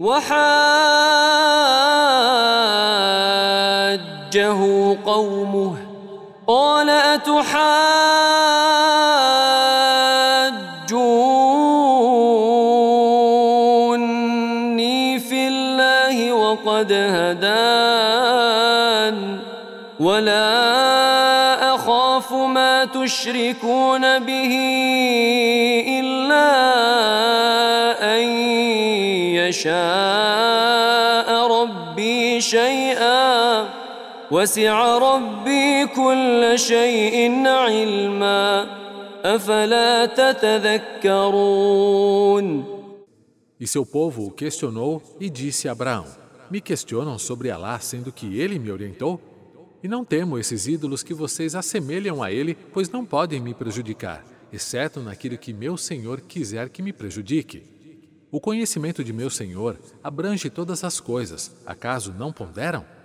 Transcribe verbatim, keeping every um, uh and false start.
وحاجه قومه قال أتحاجوني في الله وقد هدان ولا أخاف ما تشركون به إلا أن يشاء ربي شيئا وسع ربي كل شيء علما أفلا تتذكرون. E seu povo o questionou e disse a Abraão: Me questionam sobre Alá, sendo que ele me orientou? E não temo esses ídolos que vocês assemelham a ele, pois não podem me prejudicar, exceto naquilo que meu Senhor quiser que me prejudique. O conhecimento de meu Senhor abrange todas as coisas, acaso não ponderam?